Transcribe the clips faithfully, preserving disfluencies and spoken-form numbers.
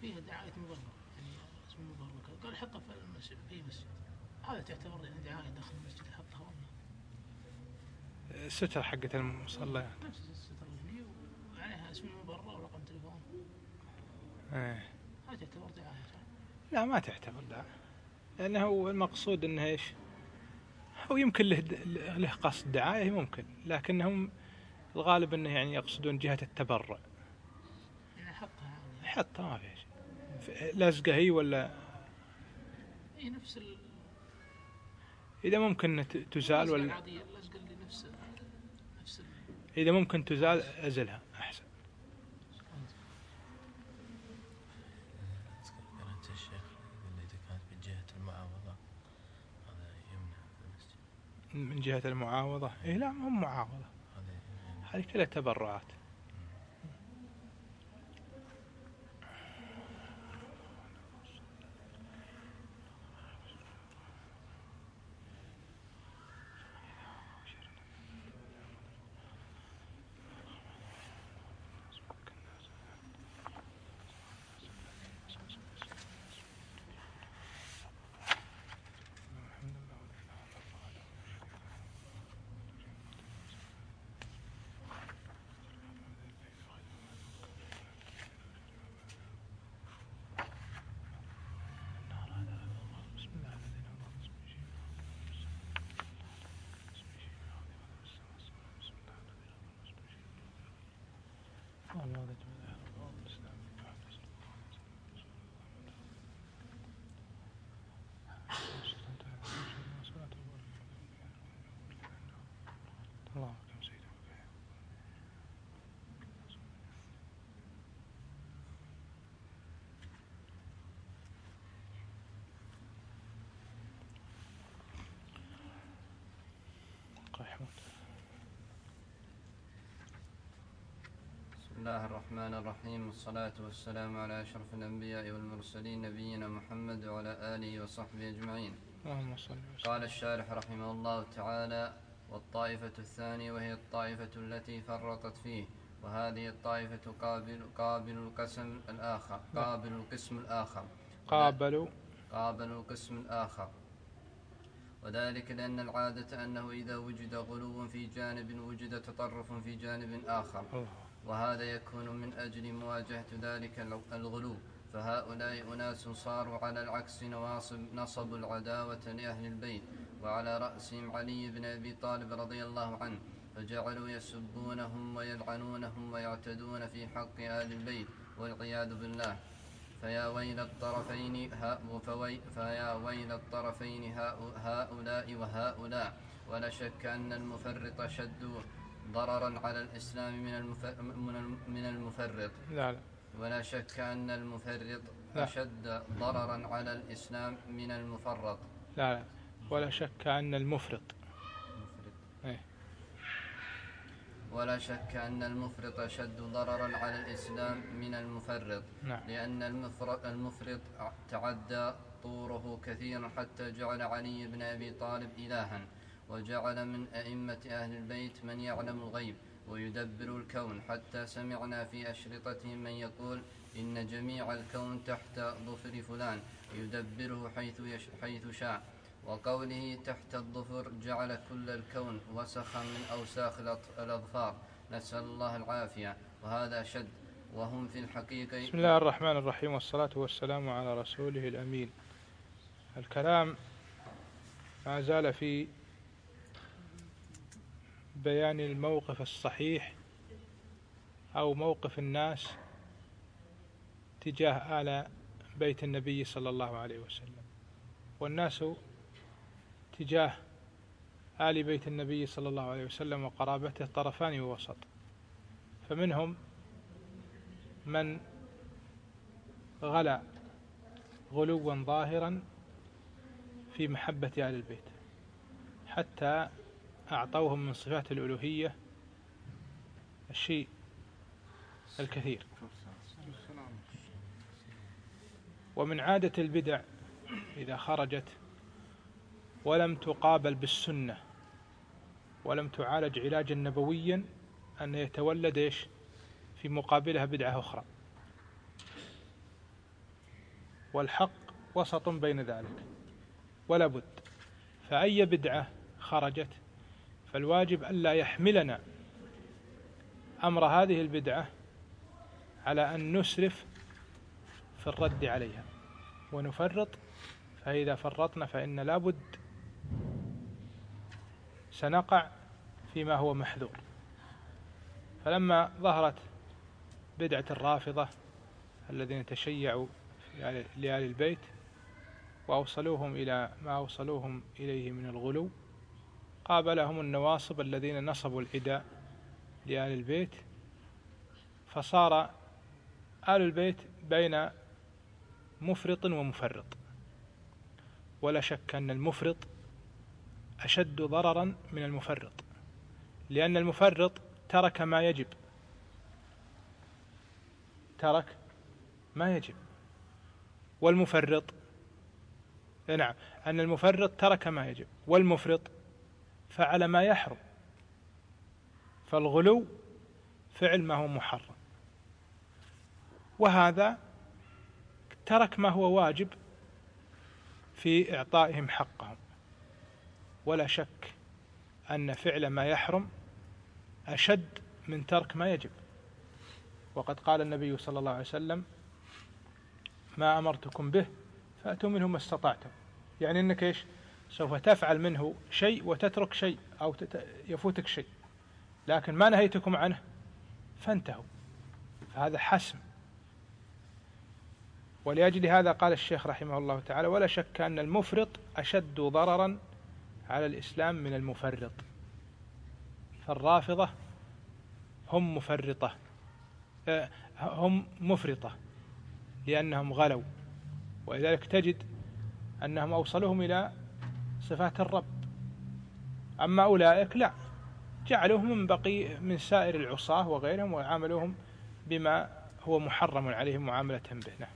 فيها دعاية مبررة، يعني اسم مبرر قال حطها في المسجد في مسجد، هذا تعتبر يعني دعاية داخل المسجد حطها ولا؟ الستر حقة المصلى نفس الستر اللي وعليها اسم مبرر ورقم تليفون. ايه. هذا تعتبر دعاية صح؟ لا ما تعتبر دعاية، لأنه المقصود أنه إيش، هو يمكن له له قصد دعاية ممكن، لكنهم الغالب أنه يعني يقصدون جهة التبرع. يعني حطها يعني. حطها ما في شيء، لازقة هي ولا؟ هي نفس ال. إذا ممكن تزال ولا؟ العادية اللزقة اللي نفس نفس ال. إذا ممكن تزال أزلها أحسن. أذكر قرأت الشيخ اللي إذا كانت من جهة المعاوضة هذا يمنع في المسجد. من جهة المعاوضة؟ إيه لا مو معاوضة، هذه كلها تبرعات. بسم الله الرحمن الرحيم، والصلاة والسلام على أشرف الأنبياء والمرسلين نبينا محمد وعلى آله وصحبه أجمعين. قال الشارح رحمه الله تعالى: والطائفة الثانية وهي الطائفة التي فرطت فيه، وهذه الطائفة قابل قابل القسم الآخر قابل القسم الآخر قابلوا قابل القسم الآخر وذلك لأن العادة أنه إذا وجد غلو في جانب وجد تطرف في جانب آخر، وهذا يكون من أجل مواجهة ذلك الغلو. فهؤلاء أناس صاروا على العكس نواصب نصبوا العداوة لأهل البيت، وعلى رأسهم علي بن أبي طالب رضي الله عنه، فجعلوا يسبونهم ويلعنونهم ويعتدون في حق آل البيت والعياذ بالله. فيا ويل الطرفين فيا ويل الطرفين هؤلاء وهؤلاء. ولا شك أن المفرط شد ضررا على الإسلام من المفرط لا لا ولا شك أن المفرط أشد ضررا على الإسلام من المفرط. لا لا ولا شك أن المفرط إيه. ولا شك أن المفرط أشد ضررا على الإسلام من المفرط. نعم. لأن المفرط, المفرط تعدى طوره كثيرا حتى جعل علي بن أبي طالب إلها، وجعل من أئمة أهل البيت من يعلم الغيب ويدبر الكون، حتى سمعنا في أشرطتهم من يقول إن جميع الكون تحت ظفر فلان يدبره حيث, حيث شاء. وقوله تحت الظفر جعل كل الكون وسخا من أوساخ الأظفار، نسأل الله العافية، وهذا شد. وهم في الحقيقة. بسم الله الرحمن الرحيم، والصلاة والسلام على رسوله الأمين. الكلام ما زال في بيان الموقف الصحيح أو موقف الناس تجاه آل بيت النبي صلى الله عليه وسلم. والناس تجاه آل بيت النبي صلى الله عليه وسلم وقرابته طرفان ووسط، فمنهم من غلا غلوا ظاهرا في محبة آل البيت حتى أعطوهم من صفات الألوهية الشيء الكثير. ومن عادة البدع إذا خرجت ولم تقابل بالسنة ولم تعالج علاجا نبويا أن يتولد إيش في مقابلها بدعة أخرى. والحق وسط بين ذلك ولا بد. فأي بدعة خرجت فالواجب ألا يحملنا أمر هذه البدعة على أن نسرف في الرد عليها ونفرط، فإذا فرطنا فإن لا بد سنقع فيما هو محذور. فلما ظهرت بدعة الرافضة الذين تشيعوا لآل البيت وأوصلوهم إلى ما أوصلوهم إليه من الغلو، قابلهم النواصب الذين نصبوا العداء لآل البيت، فصار آل البيت بين مفرط ومفرط. ولا شك أن المفرط أشد ضررا من المفرط، لأن المفرط ترك ما يجب ترك ما يجب والمفرط نعم أن المفرط ترك ما يجب والمفرط فعل ما يحرم. فالغلو فعل ما هو محرم، وهذا ترك ما هو واجب في إعطائهم حقهم. ولا شك أن فعل ما يحرم أشد من ترك ما يجب. وقد قال النبي صلى الله عليه وسلم: ما أمرتكم به فأتوا منه ما استطعتم. يعني أنك إيش سوف تفعل منه شيء وتترك شيء أو يفوتك شيء، لكن ما نهيتكم عنه فانتهوا، فهذا حسم. ولأجل هذا قال الشيخ رحمه الله تعالى: ولا شك أن المفرط أشد ضررا على الإسلام من المفرط. فالرافضة هم مفرطة هم مفرطة لأنهم غلوا، ولذلك تجد أنهم أوصلوهم إلى صفات الرب. أما أولئك لا، جعلوهم من بقي من سائر العصاة وغيرهم وعاملوهم بما هو محرم عليهم معاملة به. نعم.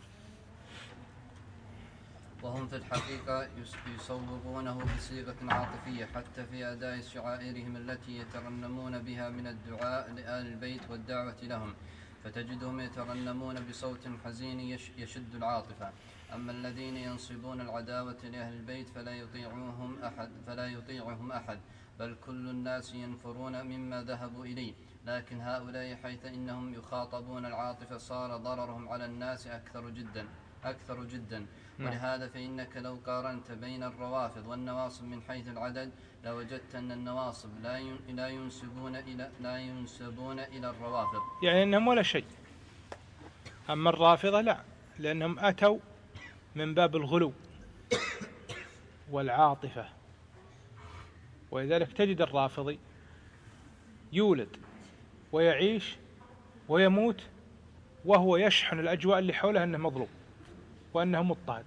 وهم في الحقيقة يصوغونه بصيغة عاطفية حتى في أداء شعائرهم التي يترنمون بها من الدعاء لآل البيت والدعوة لهم، فتجدهم يترنمون بصوت حزين يشد العاطفة. أما الذين ينصبون العداوة لأهل البيت فلا يطيعهم أحد فلا يطيعهم أحد بل كل الناس ينفرون مما ذهبوا إليه. لكن هؤلاء حيث إنهم يخاطبون العاطفة صار ضررهم على الناس أكثر جدا أكثر جدا ولهذا فإنك لو قارنت بين الروافض والنواصب من حيث العدد لوجدت أن النواصب لا ينسبون إلى لا ينسبون إلى الروافض، يعني أنهم ولا شيء. أما الرافضة لا، لأنهم أتوا من باب الغلو والعاطفة. ولذلك تجد الرافضي يولد ويعيش ويموت وهو يشحن الأجواء اللي حوله أنه مظلوم وأنه مضطهد.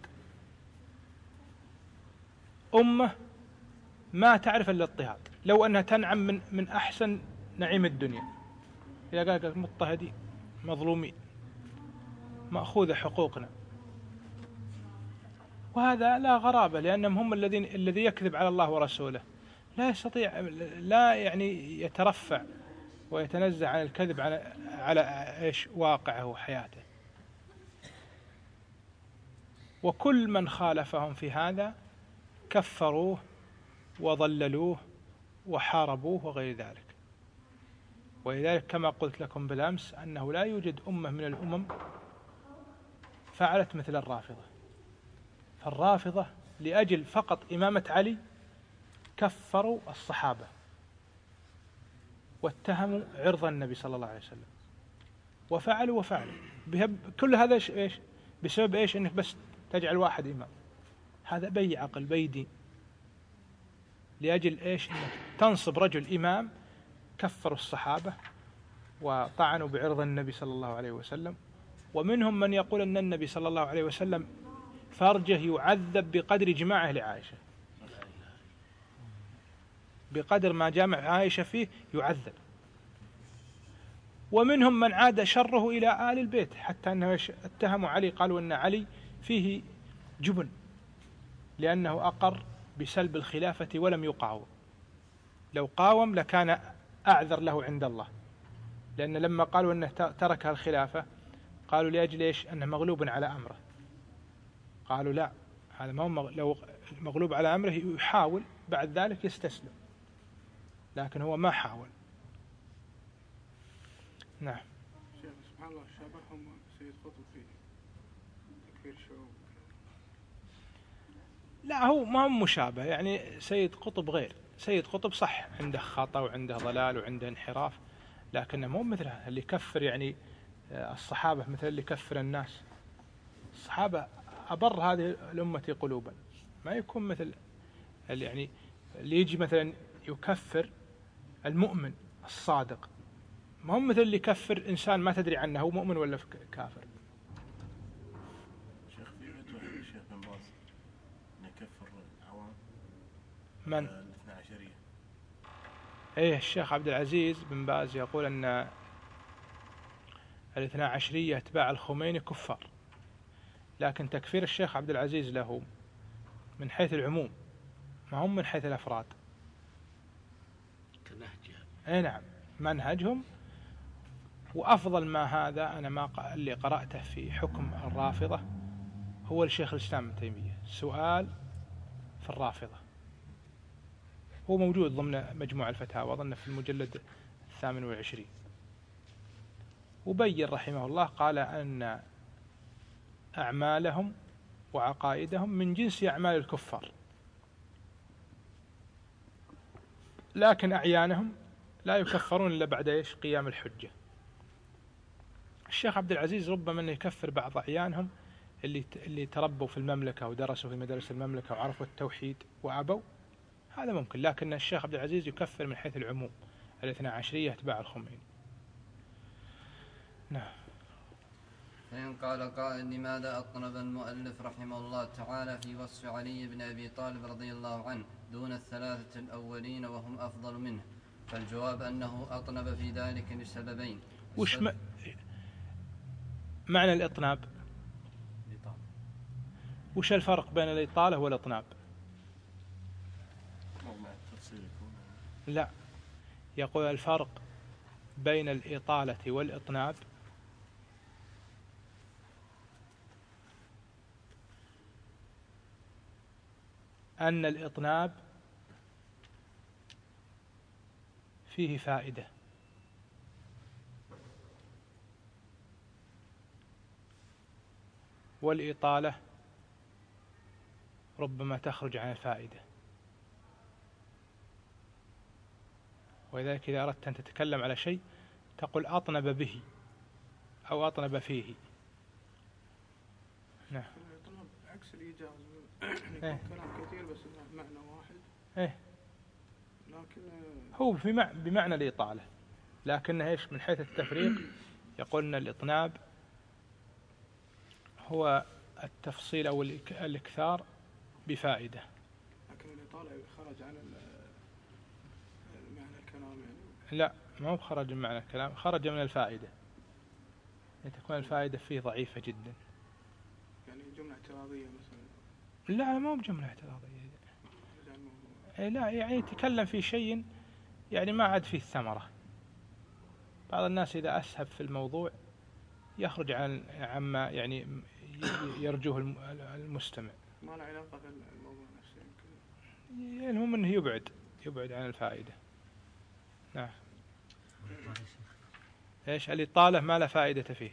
أمة ما تعرف إلا الاضطهاد، لو أنها تنعم من من أحسن نعيم الدنيا، إذا قال مضطهدين مظلومين مأخوذ حقوقنا. وهذا لا غرابة، لأنهم هم الذين الذي يكذب على الله ورسوله لا يستطيع لا يعني يترفع ويتنزه عن الكذب على على إيش واقعه وحياته. وكل من خالفهم في هذا كفروه وضللوه وحاربوه وغير ذلك. ولذلك كما قلت لكم بالأمس أنه لا يوجد أمة من الأمم فعلت مثل الرافضة. فالرافضة لأجل فقط إمامة علي كفروا الصحابة واتهموا عرض النبي صلى الله عليه وسلم وفعلوا وفعلوا. كل هذا إيش بسبب إيش؟ إنك بس تجعل واحد إمام. هذا بي عقل بي دين. لأجل إيش؟ إنك تنصب رجل إمام. كفروا الصحابة وطعنوا بعرض النبي صلى الله عليه وسلم. ومنهم من يقول أن النبي صلى الله عليه وسلم فرجه يعذب بقدر جماعه لعائشة، بقدر ما جامع عائشة فيه يعذب. ومنهم من عاد شره إلى آل البيت حتى أنه اتهموا علي، قالوا أن علي فيه جبن لأنه أقر بسلب الخلافة ولم يقاوم. لو قاوم لكان أعذر له عند الله، لأن لما قالوا أنه ترك الخلافة قالوا لأجل إيش؟ أنه مغلوب على أمره. قالوا لا، هذا ما هو مغ... لو مغلوب على أمره يحاول بعد ذلك يستسلم، لكن هو ما حاول. نعم. شيخ سبحان الله شابههم سيد قطب في تكفير الشعوب. لا هو ما هو مشابه، يعني سيد قطب غير. سيد قطب صح عنده خطأ وعنده ضلال وعنده انحراف، لكنه مو مثل هذا اللي يكفر يعني الصحابة، مثل اللي يكفر الناس. الصحابة أبر هذه الأمة قلوبا، ما يكون مثل اللي يعني اللي يجي مثلا يكفر المؤمن الصادق، ما هو مثل اللي يكفر إنسان ما تدري عنه هو مؤمن ولا كافر. شيخ في فتوى الشيخ بن باز أن يكفر العوام من؟ الاثنى عشرية. ايه الشيخ عبد العزيز بن باز يقول أن الاثنى عشرية اتباع الخميني كفار، لكن تكفير الشيخ عبد العزيز له من حيث العموم ما هم من حيث الأفراد. كنهج. اي نعم منهجهم. وأفضل ما هذا أنا ما اللي قرأته في حكم الرافضة هو الشيخ الإسلام ابن تيمية، سؤال في الرافضة، هو موجود ضمن مجموع الفتاوى أظن في المجلد الثامن والعشرين، وبين رحمه الله قال أن أعمالهم وعقائدهم من جنس أعمال الكفار، لكن أعيانهم لا يكفرون إلا بعد إيش؟ قيام الحجة. الشيخ عبد العزيز ربما أنه يكفر بعض أعيانهم اللي اللي تربوا في المملكة ودرسوا في مدارس المملكة وعرفوا التوحيد وأبوا، هذا ممكن، لكن الشيخ عبد العزيز يكفر من حيث العموم الاثنى عشرية اتباع الخميني. نعم. فإن قال قائل لماذا أطنب المؤلف رحمه الله تعالى في وصف علي بن أبي طالب رضي الله عنه دون الثلاثة الأولين وهم أفضل منه؟ فالجواب أنه أطنب في ذلك لسببين. وش م... معنى الإطناب؟ وش الفرق بين الإطالة والإطناب؟ لا، يقول الفرق بين الإطالة والإطناب أن الإطناب فيه فائدة، والإطالة ربما تخرج عن الفائدة. ولذلك إذا أردت أن تتكلم على شيء تقول أطنب به أو أطنب فيه. نعم. الإطناب عكس الإيجاز، إيه؟ كلام كثير بس معنى واحد. إيه؟ لكن هو بمعنى الإطالة، لكنه إيش من حيث التفريق يقول أن الإطناب هو التفصيل أو الإكثار بفائدة. لكن الإطالة خرج عن معنى الكلام يعني. لا، ما هو خرج من معنى الكلام، خرج من الفائدة، يعني تكون الفائدة فيه ضعيفة جدا. يعني جملة اعتراضية مثلا. لا ما هو بجملة اعتراضية. لا يعني يتكلم في شيء يعني ما عاد فيه ثمرة. بعض الناس إذا أسهب في الموضوع يخرج عن عما يعني يرجوه المستمع. ما له علاقة بالموضوع نفسه يمكن. يعني المهم أنه يبعد يبعد عن الفائدة. نعم. إيش الإطالة ما له فائدة فيه.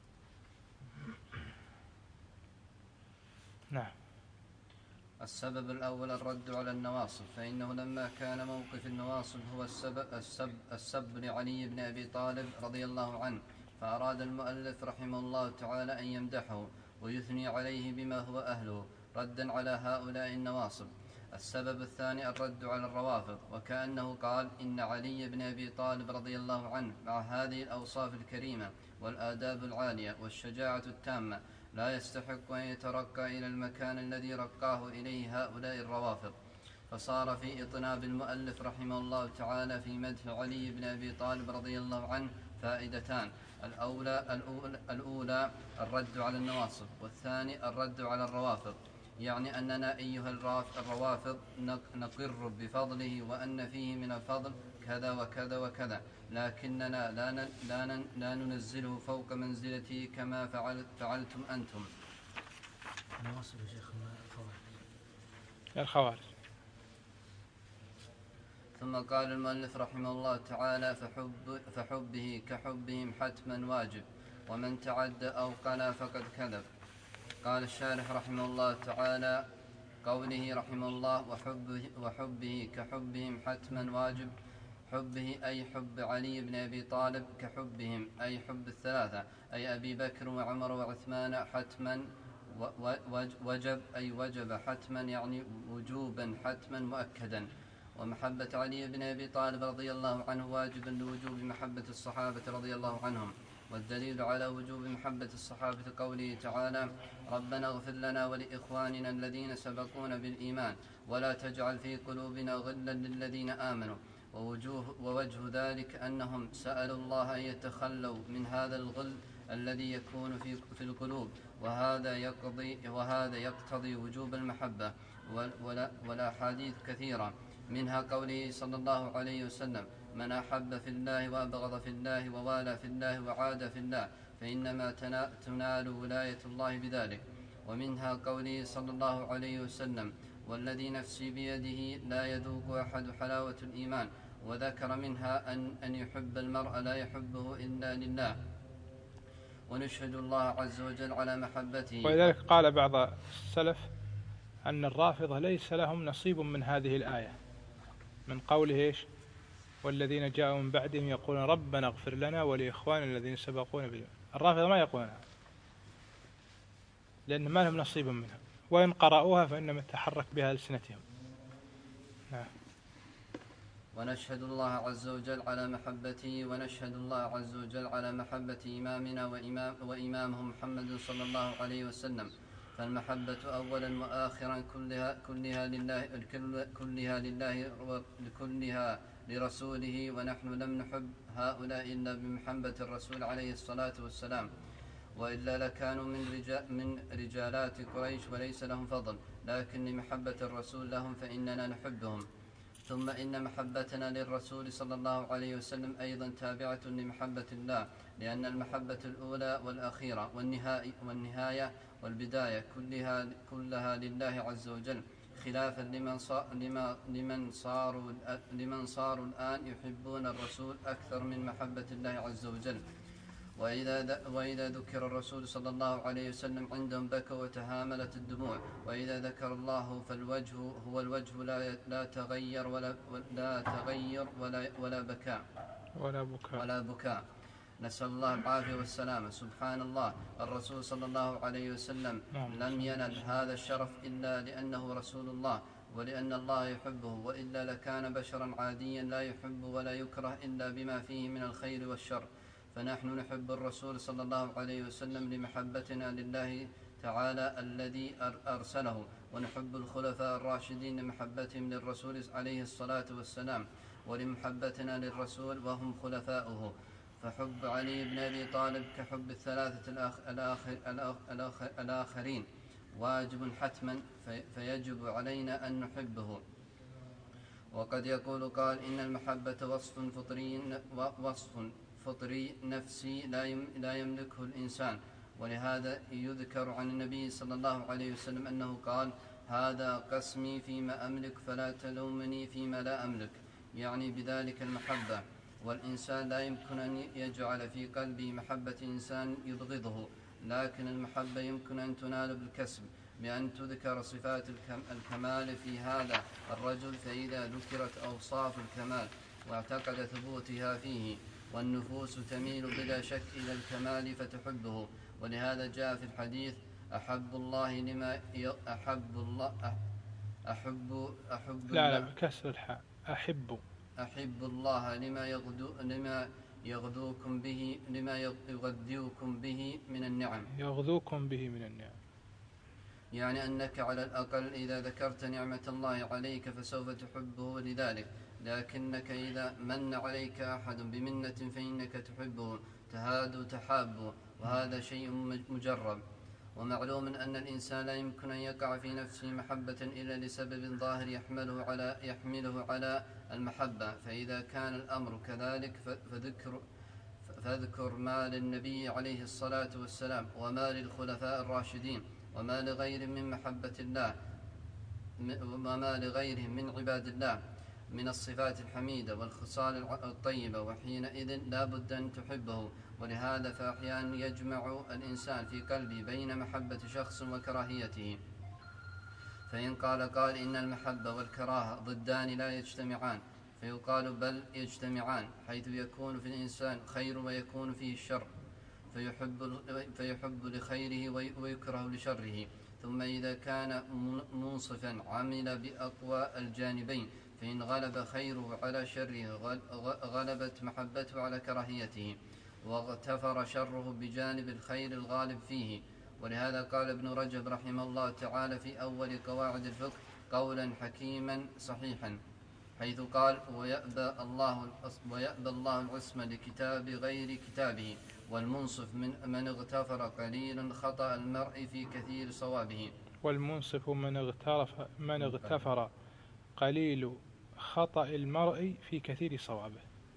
نعم. السبب الأول الرد على النواصب، فإنه لما كان موقف النواصب هو السبب السب, السب لعلي بن أبي طالب رضي الله عنه، فأراد المؤلف رحمه الله تعالى أن يمدحه ويثني عليه بما هو أهله ردا على هؤلاء النواصب. السبب الثاني الرد على الروافض، وكأنه قال إن علي بن أبي طالب رضي الله عنه مع هذه الأوصاف الكريمة والآداب العالية والشجاعة التامة لا يستحق أن يترقى إلى المكان الذي رقاه إليه هؤلاء الروافض. فصار في إطناب المؤلف رحمه الله تعالى في مدح علي بن أبي طالب رضي الله عنه فائدتان، الأولى, الأولى, الأولى الرد على النواصب، والثاني الرد على الروافض، يعني أننا أيها الروافض نقر بفضله وأن فيه من الفضل كذا وكذا وكذا، لكننا لا, لا, لا ننزله فوق منزلته كما فعل فعلتم أنتم. أنا وصل يا شيخ الخوارج. الخوارج. ثم قال المؤلف رحمه الله تعالى فحب فحبه كحبهم حتما واجب، ومن تعدى أو قنا فقد كذب. قال الشارح رحمه الله تعالى قوله رحمه الله وحبه, وحبه كحبهم حتما واجب، حبه أي حب علي بن أبي طالب كحبهم أي حب الثلاثة أي أبي بكر وعمر وعثمان حتما وجب أي وجب حتما يعني وجوبا حتما مؤكدا. ومحبة علي بن أبي طالب رضي الله عنه واجب لوجوب محبة الصحابة رضي الله عنهم. والدليل على وجوب محبة الصحابة قوله تعالى ربنا اغفر لنا ولإخواننا الذين سبقونا بالإيمان ولا تجعل في قلوبنا غلا للذين آمنوا. ووجوه ووجه ذلك أنهم سألوا الله أن يتخلوا من هذا الغل الذي يكون في, في القلوب، وهذا يقضي وهذا يقتضي وجوب المحبة. والأحاديث كثيرة منها قوله صلى الله عليه وسلم من أحب في الله وأبغض في الله ووالى في الله وعاد في الله فإنما تنال ولاية الله بذلك. ومنها قوله صلى الله عليه وسلم والذي نفسي بيده لا يذوق أحد حلاوة الإيمان. وذكر منها أن, أن يحب المرء لا يحبه إلا لله، ونشهد الله عز وجل على محبته. ولذلك قال بعض السلف أن الرافضة ليس لهم نصيب من هذه الآية من قوله إيش والذين جاءوا من بعدهم يقولون ربنا اغفر لنا ولإخواننا الذين سبقونا بالإيمان. الرافضة ما يقولونها لأن ما لهم نصيب منها، وإن قرأوها فإنما تحرك بها ألسنتهم. نعم. ونشهد الله عز وجل على محبته ونشهد الله عز وجل على محبة إمامنا وإمام وإمامه محمد صلى الله عليه وسلم. فالمحبة أولا وآخرا كلها, كلها لله كلها لله وكلها لرسوله، ونحن لم نحب هؤلاء إلا بمحبة الرسول عليه الصلاة والسلام، وإلا لكانوا من, رجال من رجالات قريش وليس لهم فضل، لكن لمحبة الرسول لهم فإننا نحبهم. ثم إن محبتنا للرسول صلى الله عليه وسلم أيضا تابعة لمحبة الله، لأن المحبة الأولى والأخيرة والنهاية والبداية كلها, كلها لله عز وجل، خلافا لمن, صار لمن, صاروا لمن صاروا الآن يحبون الرسول أكثر من محبة الله عز وجل. وإذا, وإذا ذكر الرسول صلى الله عليه وسلم عندهم بكوا وتهاملت الدموع، وإذا ذكر الله فالوجه هو الوجه لا, لا تغير ولا, لا تغير ولا, ولا بكاء ولا بكاء ولا بكاء نسأل الله العافية والسلامة. سبحان الله، الرسول صلى الله عليه وسلم لم ينل هذا الشرف إلا لأنه رسول الله ولأن الله يحبه، وإلا لكان بشرا عاديا لا يحب ولا يكره إلا بما فيه من الخير والشر. فنحن نحب الرسول صلى الله عليه وسلم لمحبتنا لله تعالى الذي أرسله، ونحب الخلفاء الراشدين لمحبتهم للرسول عليه الصلاة والسلام ولمحبتنا للرسول وهم خلفاؤه. فحب علي بن أبي طالب كحب الثلاثة الآخر الآخر الآخر الآخرين واجب حتما، فيجب علينا أن نحبه. وقد يقول قال إن المحبة وصف فطري وصف فطري نفسي لا يملكه الإنسان، ولهذا يذكر عن النبي صلى الله عليه وسلم أنه قال هذا قسمي فيما أملك فلا تلومني فيما لا أملك، يعني بذلك المحبة. والإنسان لا يمكن أن يجعل في قلبه محبة إنسان يبغضه، لكن المحبة يمكن أن تنال بالكسب بأن تذكر صفات الكمال في هذا الرجل، فإذا ذكرت أوصاف الكمال واعتقد ثبوتها فيه والنفوس تميل بلا شك إلى الكمال فتحبه. ولهذا جاء في الحديث أحب الله لما أحب الله أحب أحب لا لا بكسر الحاء أحب أحب الله لما يغدو لما يغدوكم به لما يغدوكم به من النعم يغدوكم به من النعم، يعني أنك على الأقل إذا ذكرت نعمة الله عليك فسوف تحبه لذلك، لكنك إذا من عليك أحد بمنة فإنك تحبه تهاد تحابه، وهذا شيء مجرب. ومعلوم أن الإنسان لا يمكن أن يقع في نفسه محبة إلا لسبب ظاهر يحمله على, يحمله على المحبة، فإذا كان الأمر كذلك فذكر, فذكر ما للنبي عليه الصلاة والسلام وما للخلفاء الراشدين وما لغير من محبة الله وما لغيرهم من عباد الله من الصفات الحميدة والخصال الطيبة، وحينئذ لا بد أن تحبه. ولهذا فأحيانا يجمع الإنسان في قلبه بين محبة شخص وكراهيته، فإن قال قال إن المحبة والكراهة ضدان لا يجتمعان، فيقال بل يجتمعان، حيث يكون في الإنسان خير ويكون فيه الشر، فيحب, فيحب لخيره ويكره لشره. ثم إذا كان منصفا عمل بأقوى الجانبين، فإن غلب خيره على شره غلبت محبته على كراهيته، واغتفر شره بجانب الخير الغالب فيه. ولهذا قال ابن رجب رحمه الله تعالى في أول قواعد الفقه قولا حكيما صحيحا، حيث قال ويأبى الله, ويأبى الله العصمة لكتاب غير كتابه، والمنصف من, من اغتفر قليلا خطأ المرء في كثير صوابه. والمنصف من اغترف من اغتفر قليل خطأ المرء في كثير صوابه.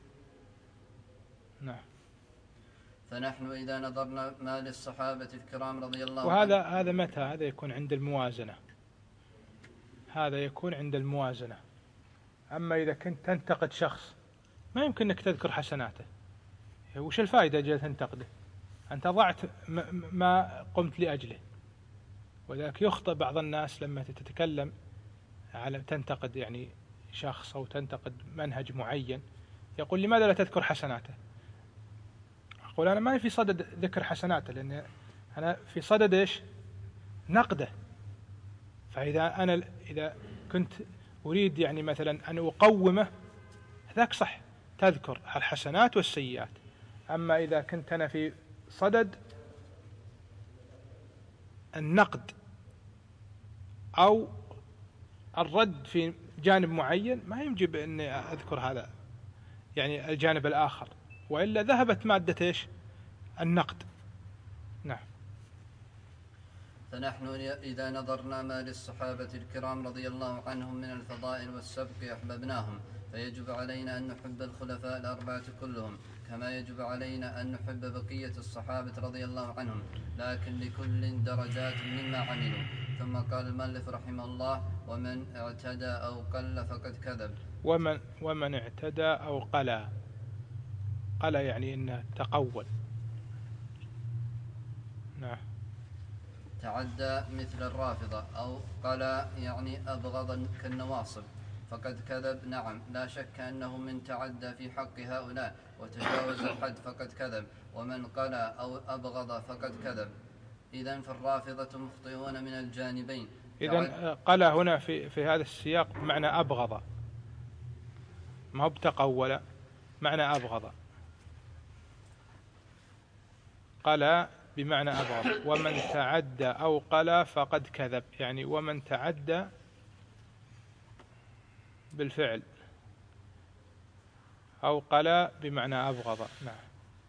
نعم. فنحن إذا نظرنا ما للصحابة الكرام رضي الله وهذا عنهم، هذا متى هذا يكون عند الموازنة، هذا يكون عند الموازنة. أما إذا كنت تنتقد شخص ما يمكن أنك تذكر حسناته، وش الفائدة جاء تنتقده؟ أنت ضعت ما قمت لأجله. ولذلك يخطئ بعض الناس لما تتكلم على تنتقد يعني شخص أو تنتقد منهج معين، يقول لماذا لا تذكر حسناته؟ أقول أنا ما في صدد ذكر حسناته، لأن أنا في صدد إيش؟ نقده. فإذا أنا إذا كنت أريد يعني مثلا أن أقومه، ذاك صح تذكر الحسنات والسيئات. أما إذا كنت أنا في صدد النقد أو الرد في جانب معين، ما يجب أني أذكر هذا يعني الجانب الآخر، وإلا ذهبت مادة إيش؟ النقد. نعم. فنحن إذا نظرنا ما للصحابة الكرام رضي الله عنهم من الفضائل والسبق أحببناهم، فيجب علينا أن نحب الخلفاء الأربعة كلهم، كما يجب علينا أن نحب بقية الصحابة رضي الله عنهم، لكن لكل درجات مما عملوا. ثم قال المؤلف رحمه الله ومن اعتدى أو قل فقد كذب. ومن, ومن اعتدى أو قلى، قلى يعني إنه تقول. نعم. تعدى مثل الرافضة، أو قلى يعني أبغض كالنواصب فقد كذب. نعم، لا شك أنه من تعدى في حق هؤلاء وتجاوز الحد فقد كذب، ومن قلى أو أبغض فقد كذب. إذن فالرافضة مخطئون من الجانبين. إذن قلى هنا في, في هذا السياق بمعنى أبغض، ما هو بتقول، معنى أبغض. قلى بمعنى أبغض. ومن تعدى أو قلى فقد كذب، يعني ومن تعدى بالفعل أو قلى بمعنى أبغض. نعم.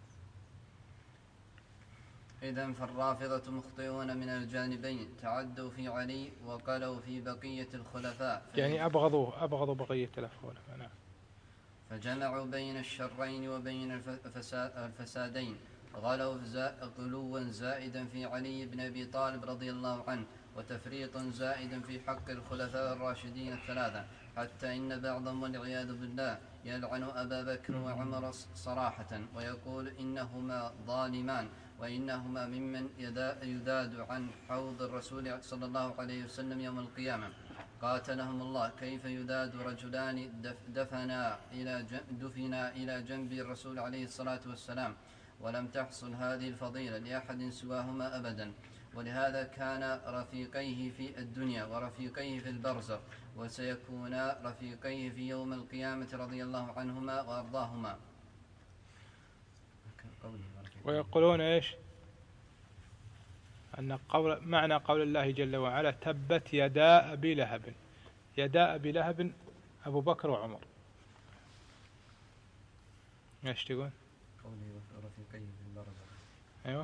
إذن فالرافضة مخطئون من الجانبين، تعدوا في علي وقلوا في بقية الخلفاء، يعني أبغضوه أبغضوا بقية الخلفاء. نعم. فجمعوا بين الشرين وبين الفسادين، غلوا غلوا زائدا في علي بن أبي طالب رضي الله عنه، وتفريط زائدا في حق الخلفاء الراشدين الثلاثة، حتى إن بعضهم والعياذ بالله يلعن أبا بكر وعمر صراحة، ويقول إنهما ظالمان، وإنهما ممن يذاد عن حوض الرسول صلى الله عليه وسلم يوم القيامة. قاتلهم الله، كيف يذاد رجلان دفنا إلى دفنا إلى جنب الرسول عليه الصلاة والسلام، ولم تحصل هذه الفضيلة لأحد سواهما أبدا. ولهذا كان رفيقيه في الدنيا ورفيقيه في البرزخ، وسيكونا رفيقيه في يوم القيامة رضي الله عنهما وأرضاهما. ويقولون إيش؟ أن قول معنى قول الله جل وعلا تبت يدا أبي لهب. يدا أبي لهب أبو بكر وعمر. ايش تقول؟ قوله رفيقيه في البرزخ. أيوة.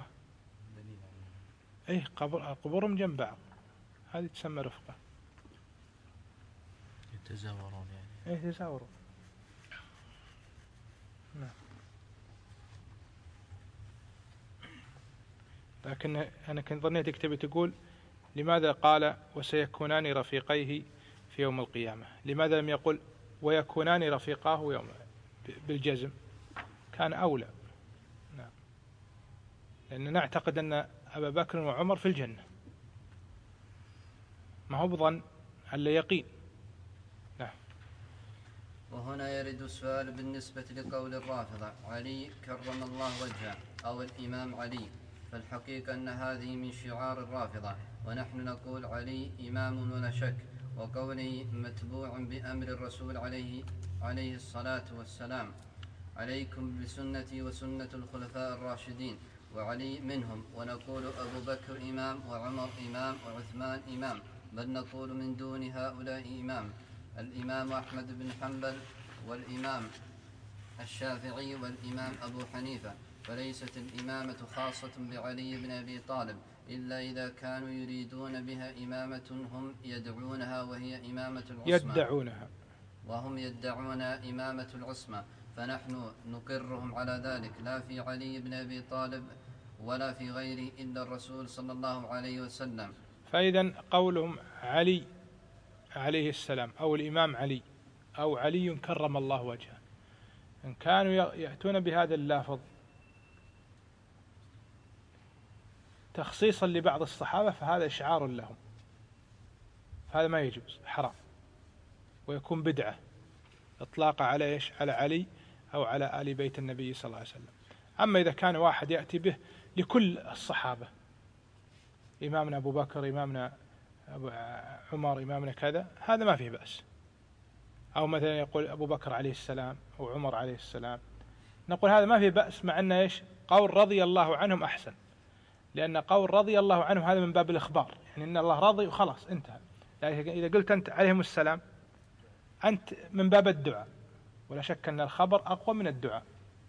أيه قبر قبورهم جنب بعض، هذه تسمى رفقة. يتزاورون يعني. إيه يتزاورون. نعم. لكن أنا كنت ظنيتك تبي تقول لماذا قال وسيكونان رفيقيه في يوم القيامة؟ لماذا لم يقل ويكونان رفيقاه يوم بالجزم؟ كان أولى. نعم. لأننا نعتقد أن أبا بكر وعمر في الجنة، ما هو بظن ألا يقين. نعم. وهنا يرد السؤال بالنسبة لقول الرافضة علي كرم الله وجهه أو الإمام علي، فالحقيقة أن هذه من شعار الرافضة، ونحن نقول علي إمام ولا شك، وقوله متبوع بأمر الرسول عليه, عليه الصلاة والسلام، عليكم بسنتي وسنة الخلفاء الراشدين، وعلي منهم، ونقول أبو بكر إمام وعمر إمام وعثمان إمام، بل نقول من دون هؤلاء إمام الإمام أحمد بن حنبل والإمام الشافعي والإمام أبو حنيفة، فليست الإمامة خاصة بعلي بن أبي طالب إلا إذا كانوا يريدون بها إمامة هم يدعونها وهي إمامة العصمة يدعونها وهم يدعون إمامة العصمة، فنحن نقرهم على ذلك لا في علي بن أبي طالب ولا في غيره إلا الرسول صلى الله عليه وسلم. فإذا قولهم علي عليه السلام أو الإمام علي أو علي كرم الله وجهه، إن كانوا يأتون بهذا اللافظ تخصيصا لبعض الصحابة فهذا إشعار لهم، هذا ما يجوز، حرام، ويكون بدعة إطلاقه على إيش؟ على علي أو على آل بيت النبي صلى الله عليه وسلم. أما إذا كان واحد يأتي به لكل الصحابة، إمامنا أبو بكر، إمامنا أبو عمر، إمامنا كذا، هذا ما فيه بأس. أو مثلا يقول أبو بكر عليه السلام أو عمر عليه السلام، نقول هذا ما فيه بأس، مع أن إيش؟ قول رضي الله عنهم أحسن، لأن قول رضي الله عنهم هذا من باب الإخبار، يعني إن الله راضي وخلاص انتهى. لكن إذا قلت أنت عليهم السلام أنت من باب الدعاء، ولا شك أن الخبر أقوى من الدعاء.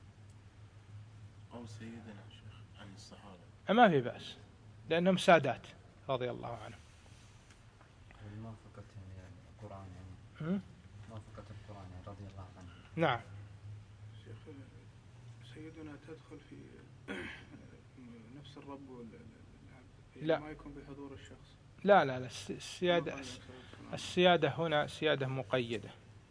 أو سيدنا شيخ عن الصحابة ما في بأس لأنهم سادات رضي الله عنهم. موافقة يعني القرآن يعني موافقة القرآن يعني رضي الله عنه. نعم. شيخ سيدنا تدخل في نفس الرب والعبد، لا ما يكون بحضور الشخص. لا لا لا السيادة السيادة هنا سيادة مقيدة،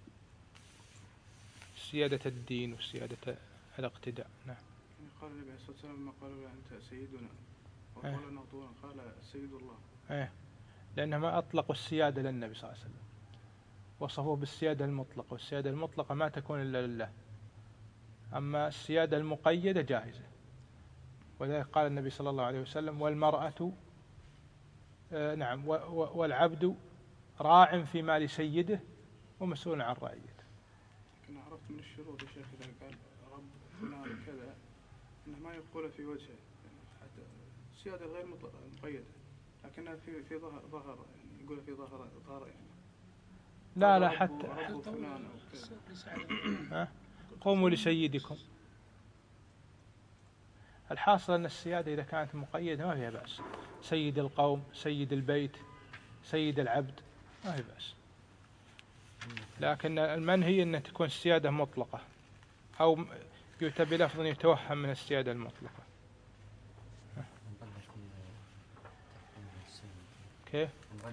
سيادة الدين وسيادة الاقتداء. نعم. قال النبي عليه الصلاة والسلام لما قالوا له أنت سيدنا وقال نطولا قال سيد الله. ايه، لأنهم أطلقوا السيادة للنبي صلى الله عليه وسلم، وصفوه بالسيادة المطلقة، والسيادة المطلقة ما تكون إلا لله، أما السيادة المقيدة جائزة. ولذلك قال النبي صلى الله عليه وسلم والمرأة آه نعم والعبد راع في مال سيده ومسؤول عن رعيته. أنا عرفت من الشروط يا شيخ إذا قال رب فلان كذا أنه ما يقول في وجهه، يعني حتى السيادة غير مقيدة، لكنها في في ظهر ظهر يعني يقول في ظهر ظهر يعني. لا لا حتى ها قوموا لسيدكم. الحاصل أن السيادة إذا كانت مقيدة ما فيها بأس، سيد القوم، سيد البيت، سيد العبد، ما في بأس. لكن المنهي أن تكون السيادة مطلقة أو يؤتى بلفظ يتوهم من السيادة المطلقة. كيف؟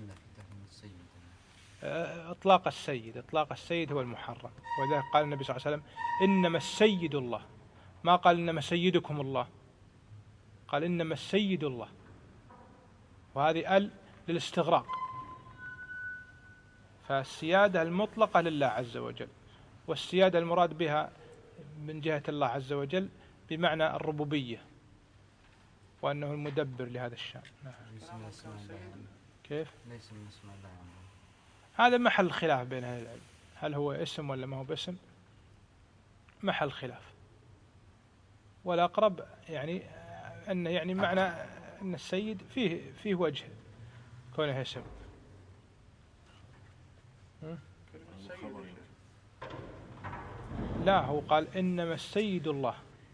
إطلاق السيد إطلاق السيد هو المحرم، وذلك قال النبي صلى الله عليه وسلم إنما السيد الله، ما قال إنما سيدكم الله، قال إنما السيد الله، وهذه ال للاستغراق. فالسيادة المطلقة لله عز وجل، والسيادة المراد بها من جهة الله عز وجل بمعنى الربوبية، وأنه المدبر لهذا الشأن. كيف؟ ليس من اسم الله. هذا محل الخلاف بين أهل العلم، هل هو اسم ولا ما هو باسم، محل خلاف. والأقرب يعني أن يعني معنى أن السيد فيه فيه وجه كونه اسم. لا هو قال إنما السيد الله،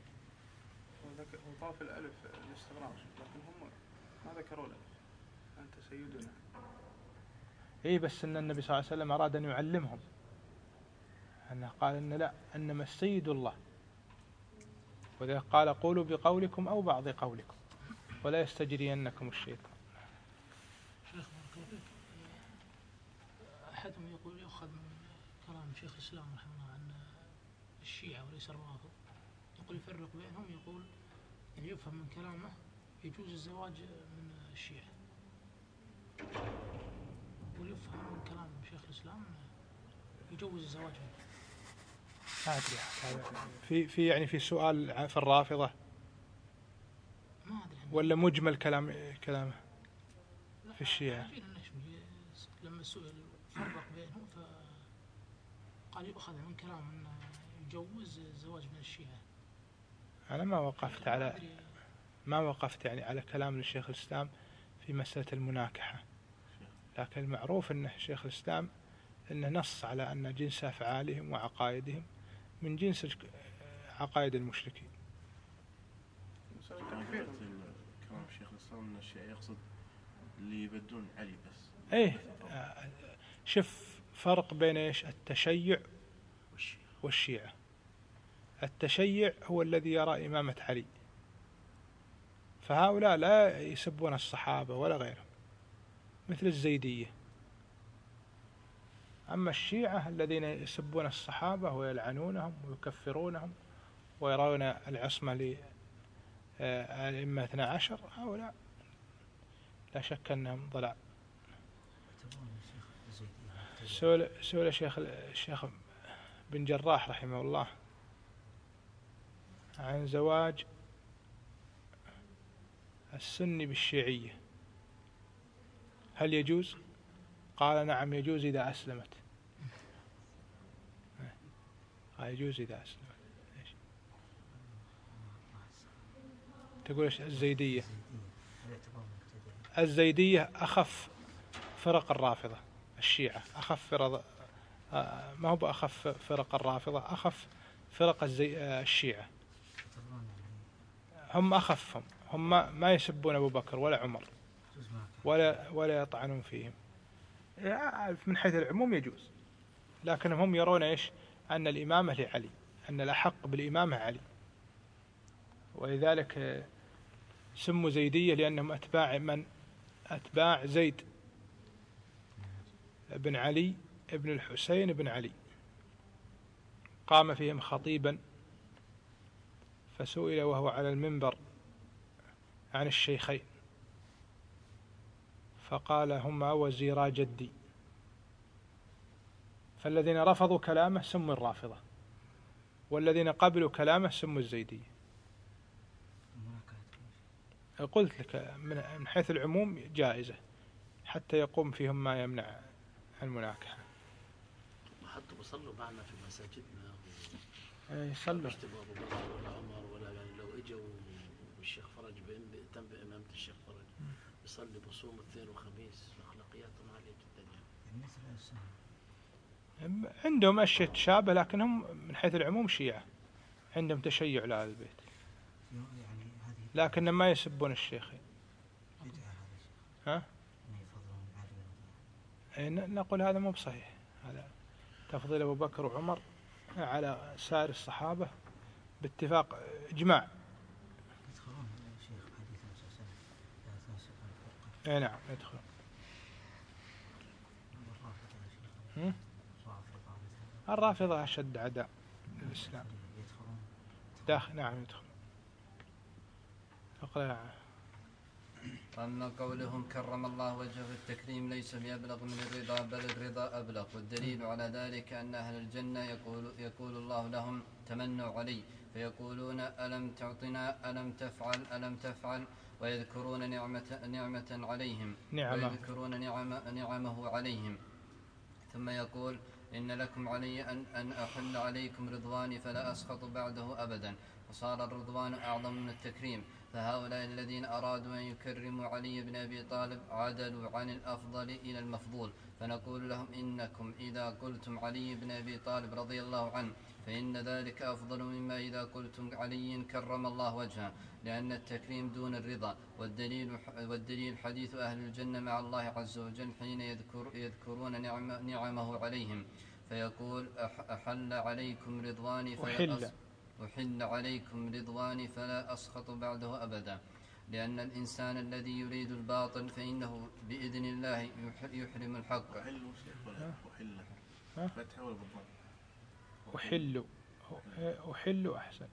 وضاف الألف الاستغراق، لكن هم ما ذكروا الألف أنت سيدنا. إيه بس أن النبي صلى الله عليه وسلم أراد أن يعلمهم، أنه قال إن لا إنما السيد الله، وذلك قال قولوا بقولكم أو بعض قولكم ولا يستجرينكم الشيطان. شيخ بارك الله فيك، أحدهم يقول يؤخذ من كلام شيخ الإسلام رحمه الله عن الشيعة وليس الرافض، يقول يفرق بينهم، يقول يعني يفهم من كلامه يجوز الزواج من الشيعة، ويفهم من كلام شيخ الإسلام يجوز الزواج منه. ما أدري في في يعني في سؤال في الرافضة ما أدري ولا مجمل كلام كلامه في الشيعة؟ لما سئل فرق بينهم فقال يؤخذ من كلام أنه يجوز الزواج من الشيعة. أنا ما وقفت على ما وقفت يعني على كلام الشيخ الإسلام في مسألة المناكحة، لكن المعروف أن شيخ الإسلام أنه نص على أن جنس أفعالهم وعقائدهم من جنس عقائد المشركين. كلام الشيخ الإسلام أن الشيعة يقصد اللي يبدون علي بس. إيه شوف فرق بين إيش التشيع والشيعة. التشيع هو الذي يرى إمامة علي، فهؤلاء لا يسبون الصحابة ولا غيرهم مثل الزيدية. أما الشيعة الذين يسبون الصحابة ويلعنونهم ويكفرونهم ويرون العصمة للأئمة اثنا عشر، هؤلاء لا شك أنهم ضلال. سؤال سؤال الشيخ الشيخ بن جراح رحمه الله عن زواج السني بالشيعية هل يجوز؟ قال نعم يجوز إذا أسلمت. قال يجوز إذا أسلمت. إيش تقول؟ الزيدية الزيدية أخف فرق الرافضة. الشيعة أخف فرق، ما هو بأخف فرق الرافضة، أخف فرق الزي... الشيعة. هم أخفهم، هم ما يسبون أبو بكر ولا عمر ولا ولا يطعنون فيهم. من حيث العموم يجوز، لكن هم يرون إيش؟ أن الإمامة لعلي، أن الأحق بالإمامة علي، ولذلك سموا زيدية لأنهم أتباع من؟ أتباع زيد بن علي ابن الحسين بن علي. قام فيهم خطيبا فسئل وهو على المنبر عن الشيخين فقال هما وزيرا جدي. فالذين رفضوا كلامه سموا الرافضة، والذين قبلوا كلامه سموا الزيدية. قلت لك من حيث العموم جائزة حتى يقوم فيهم ما يمنع المناكحة. حتى بصلوا معنا في مساجدنا يصلوا يشتبوا أبو بكر ولا عمر ولا، يعني لو اجوا والشيخ فرج تم بإمامة الشيخ فرج يصلي بصوم الاثنين وخميس، أخلاقياتهم عالية جدا يعني. عندهم أشياء تشابه، لكن هم من حيث العموم شيعة، عندهم تشيع لآل البيت، لكن ما يسبون الشيخين. ها؟ نقول هذا مو بصحيح، هذا تفضيل أبو بكر وعمر على سائر الصحابة باتفاق إجماع. اي نعم يدخل. الرافضة أشد عداء للإسلام داخل. نعم يدخل. أقول أما قولهم كرم الله وجهه في التكريم ليس بأبلغ من الرضا، بل الرضا أبلغ، والدليل على ذلك أن أهل الجنة يقول, يقول الله لهم تمنوا علي فيقولون ألم تعطنا ألم تفعل ألم تفعل ويذكرون نعمة, نعمة عليهم نعمة. ويذكرون نعمة نعمه عليهم، ثم يقول إن لكم علي أن, أن أحل عليكم رضواني فلا أسخط بعده أبدا، وصار الرضوان أعظم من التكريم. فهؤلاء الذين أرادوا أن يكرموا علي بن أبي طالب عدلوا عن الأفضل إلى المفضول، فنقول لهم إنكم إذا قلتم علي بن أبي طالب رضي الله عنه فإن ذلك أفضل مما إذا قلتم علي كرم الله وجهه، لأن التكريم دون الرضا. والدليل, والدليل حديث أهل الجنة مع الله عز وجل حين يذكر يذكرون نعم نعمه عليهم فيقول أحل عليكم رضواني فلا أحل عليكم رضواني فلا أسخط بعده أبدا. لأن الإنسان الذي يريد الباطل فإنه بإذن الله يحرم الحق. أحل ولا أحل؟ فتح ولا بالضبط؟ أحل أحل أحسن.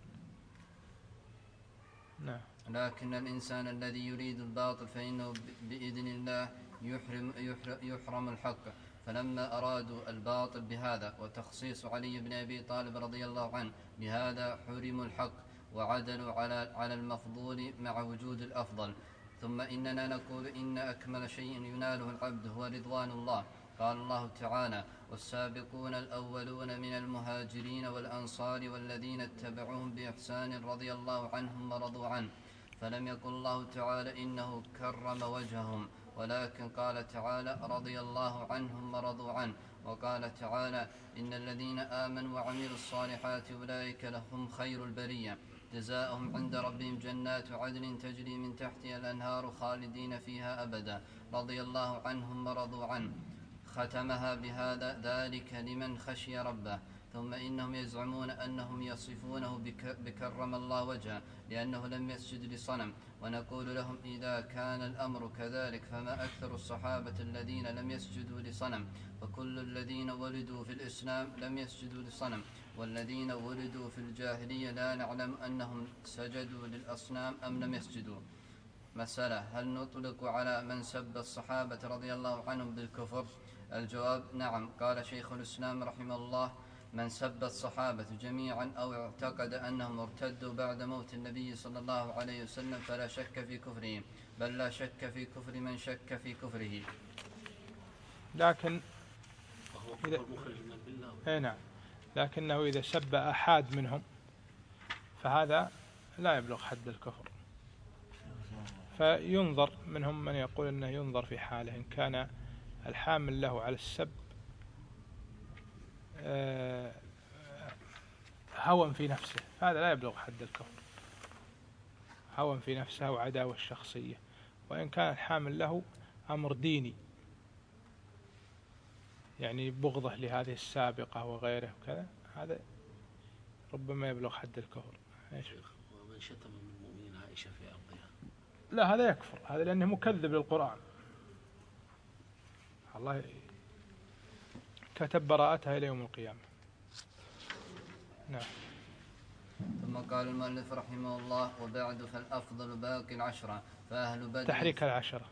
نعم. لكن الإنسان الذي يريد الباطل فإنه بإذن الله يحرم, يحرم الحق. فلما أرادوا الباطل بهذا وتخصيص علي بن أبي طالب رضي الله عنه بهذا حرموا الحق وعدلوا على على المفضول مع وجود الأفضل. ثم إننا نقول إن أكمل شيء يناله العبد هو رضوان الله. قال الله تعالى: والسابقون الأولون من المهاجرين والأنصار والذين اتبعوهم بإحسان رضي الله عنهم ورضوا عنه. فلم يقل الله تعالى إنه كرم وجههم، ولكن قال تعالى: رضي الله عنهم ورضوا عنه. وقال تعالى: إن الذين آمنوا وعملوا الصالحات أولئك لهم خير البرية جزاؤهم عند ربهم جنات عدن تجري من تحتها الأنهار خالدين فيها أبدا رضي الله عنهم ورضوا عنه. ختمها بهذا: ذلك لمن خشي ربه. ثم إنهم يزعمون أنهم يصفونه بكرم الله وجهه لأنه لم يسجد لصنم. ونقول لهم: إذا كان الأمر كذلك فما أكثر الصحابة الذين لم يسجدوا لصنم؟ فكل الذين ولدوا في الإسلام لم يسجدوا لصنم، والذين ولدوا في الجاهلية لا نعلم أنهم سجدوا للأصنام أم لم يسجدوا. مسألة: هل نطلق على من سب الصحابة رضي الله عنهم بالكفر؟ الجواب: نعم. قال شيخ الإسلام رحمه الله: من سب الصحابة جميعا أو اعتقد أنهم ارتدوا بعد موت النبي صلى الله عليه وسلم فلا شك في كفرهم، بل لا شك في كفر من شك في كفره. لكن وهو إذا كفر مخرج من بالله. اي نعم، لكنه إذا سب أحد منهم فهذا لا يبلغ حد الكفر، فينظر منهم من يقول أنه ينظر في حاله إن كان الحامل له على السب هوى في نفسه هذا لا يبلغ حد الكفر، هوى في نفسه وعداوة الشخصية. وإن كان الحامل له أمر ديني يعني بغضه لهذه السابقة وغيره وكذا، هذا ربما يبلغ حد الكفر. ومن شتم من المؤمنين عائشة في أرضها لا هذا يكفر، هذا لأنه مكذب للقرآن، الله كتب براءتها إلى يوم القيامة. نعم. ثم قال المؤلف رحمه الله: وبعد فالأفضل باقي العشرة فأهل بدر. تحريك العشرة.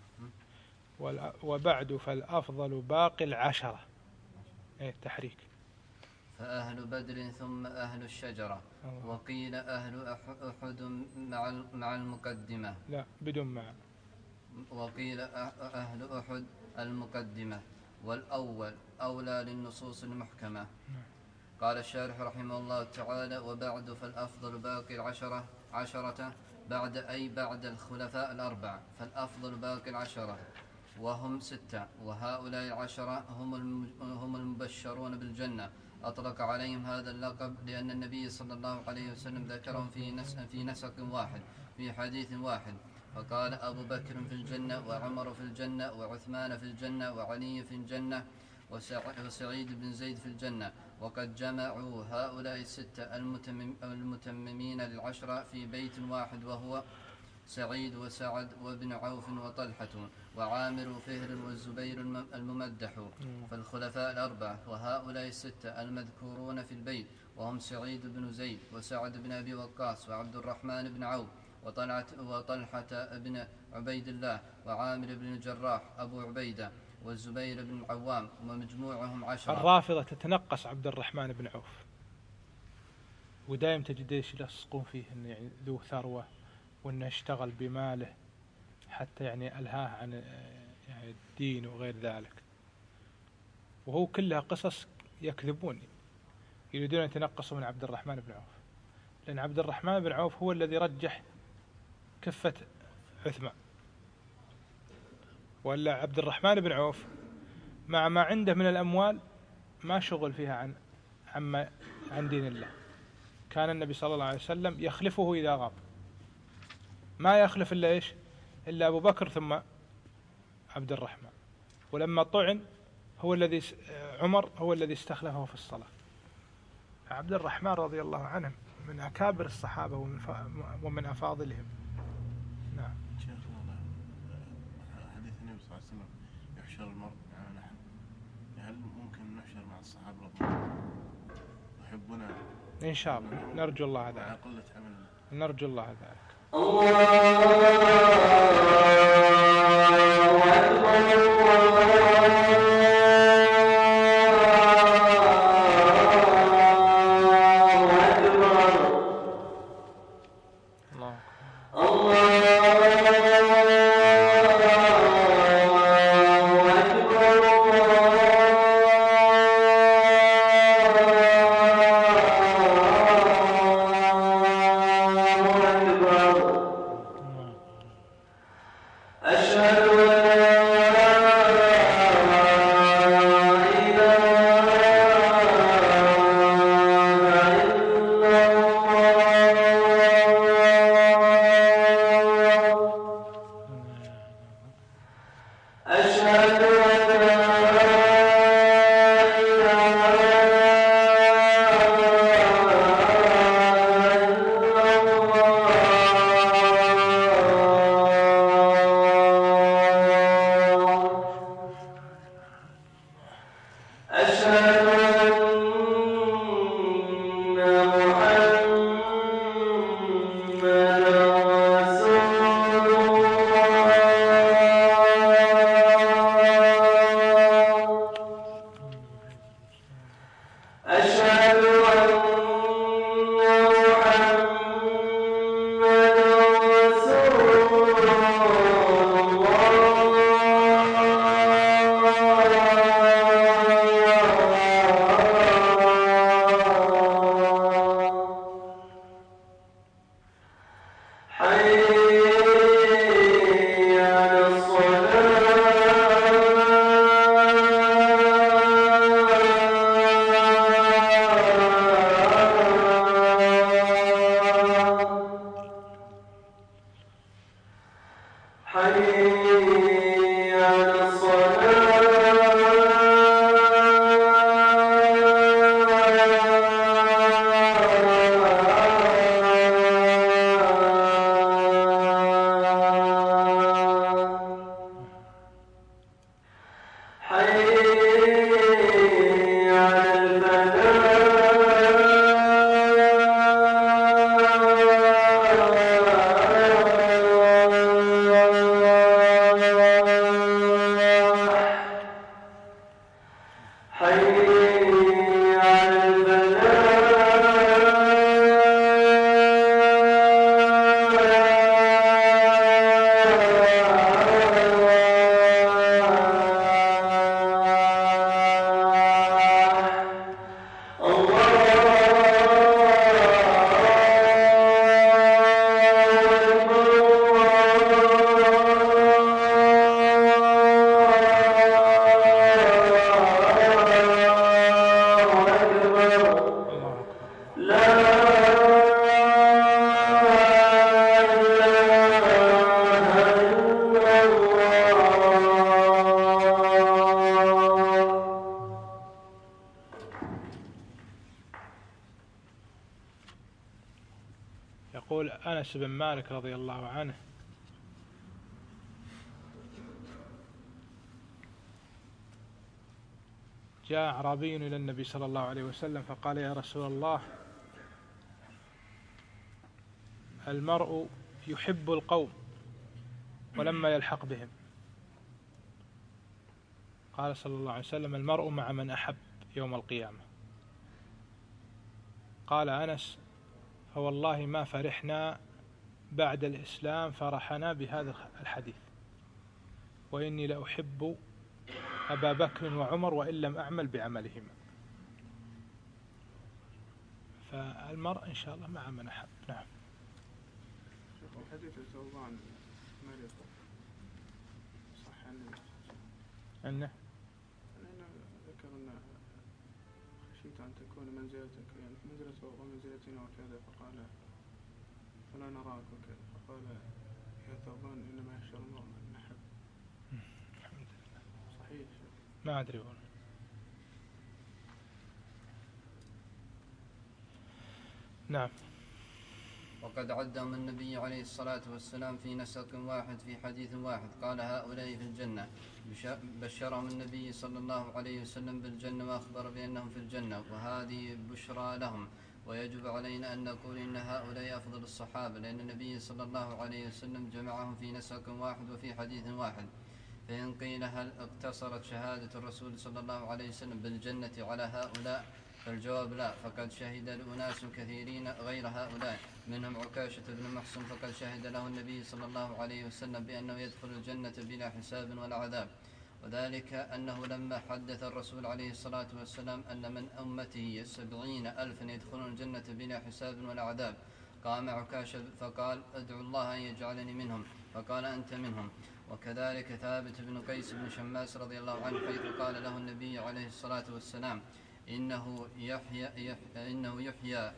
وبعد فالأفضل باقي العشرة. ايه تحريك. فأهل بدر ثم أهل الشجرة. الله. وقيل أهل أحد مع مع المقدمة. لا بدون مع. وقيل أهل أحد المقدمة، والأول أولى للنصوص المحكمة. قال الشارح رحمه الله تعالى: وبعد فالأفضل باقي العشرة عشرة بعد أي بعد الخلفاء الأربع، فالأفضل باقي العشرة وهم ستة، وهؤلاء العشرة هم هم المبشرون بالجنة. أطلق عليهم هذا اللقب لأن النبي صلى الله عليه وسلم ذكرهم في في نسق واحد في حديث واحد، فقال: أبو بكر في الجنة، وعمر في الجنة، وعثمان في الجنة، وعلي في الجنة، وسعيد بن زيد في الجنة. وقد جمعوا هؤلاء الستة المتممين للعشرة في بيت واحد، وهو سعيد وسعد وابن عوف وطلحة وعامر وفهر والزبير الممدح، فالخلفاء الأربعة. وهؤلاء الستة المذكورون في البيت وهم سعيد بن زيد وسعد بن أبي وقاص وعبد الرحمن بن عوف وطلحة, وطلحة بن عبيد الله وعامر بن الجراح أبو عبيدة والزبير بن العوام، ومجموعهم عشرة. الرافضة تتنقص عبد الرحمن بن عوف، ودائم تجد ايش يلصقون فيه انه يعني ذو ثروة وانه اشتغل بماله حتى يعني ألهاه عن يعني الدين وغير ذلك، وهو كلها قصص يكذبون يريدون أن يتنقصوا من عبد الرحمن بن عوف، لأن عبد الرحمن بن عوف هو الذي رجح كفة عثمان، ولا عبد الرحمن بن عوف مع ما عنده من الأموال ما شغل فيها عن عما عن دين الله. كان النبي صلى الله عليه وسلم يخلفه إذا غاب، ما يخلف إلا إيش إلا أبو بكر ثم عبد الرحمن، ولما طعن هو الذي عمر هو الذي استخلفه في الصلاة. عبد الرحمن رضي الله عنه من أكابر الصحابة ومن ومن أفاضلهم. وسلم يحشر المرء على لحم، هل ممكن نحشر مع الصحابة رضي الله عنهم يحبنا؟ إن شاء الله نرجو الله مع ذلك، قلة عملنا. نرجو الله ذلك. يقول أنس بن مالك رضي الله عنه: جاء أعرابي إلى النبي صلى الله عليه وسلم فقال: يا رسول الله، المرء يحب القوم ولما يلحق بهم. قال صلى الله عليه وسلم: المرء مع من أحب يوم القيامة. قال أنس: فوالله ما فرحنا بعد الإسلام فرحنا بهذا الحديث، وإني لأحب أبا بكر وعمر وإن لم أعمل بعملهما. فالمرء إن شاء الله مع من أحب. نعم. حديث الثوبان مريض صح عنه أنه أنا ذكر أن خشيت أن تكون منزلتك يعني في منزلته ومنزلتنا وكذا، فقال فلا نراك وكذا، فقال: يا ثوبان إنما يخشى الله من أحب. صحيح. ما أدري والله. نعم. وقد عدهم النبي عليه الصلاة والسلام في نسق واحد في حديث واحد. قال هؤلاء في الجنة، بشرهم النبي صلى الله عليه وسلم بالجنة وأخبر بأنهم في الجنة، وهذه بشرى لهم. ويجب علينا أن نقول إن هؤلاء أفضل الصحابة، لأن النبي صلى الله عليه وسلم جمعهم في نسق واحد وفي حديث واحد. فإن قيل هل اقتصرت شهادة الرسول صلى الله عليه وسلم بالجنة على هؤلاء؟ فالجواب لا، فقد شهد لأناس كثيرين غير هؤلاء، منهم عكاشة بن محصن، فقد شهد له النبي صلى الله عليه وسلم بأنه يدخل الجنة بلا حساب ولا عذاب، وذلك أنه لما حدث الرسول عليه الصلاة والسلام أن من أمته سبعين ألفا يدخلون الجنة بلا حساب ولا عذاب، قام عكاشة فقال ادعو الله أن يجعلني منهم، فقال أنت منهم. وكذلك ثابت بن قيس بن شماس رضي الله عنه، حيث قال له النبي عليه الصلاة والسلام إنه يحيى, يحيى, إنه يحيى,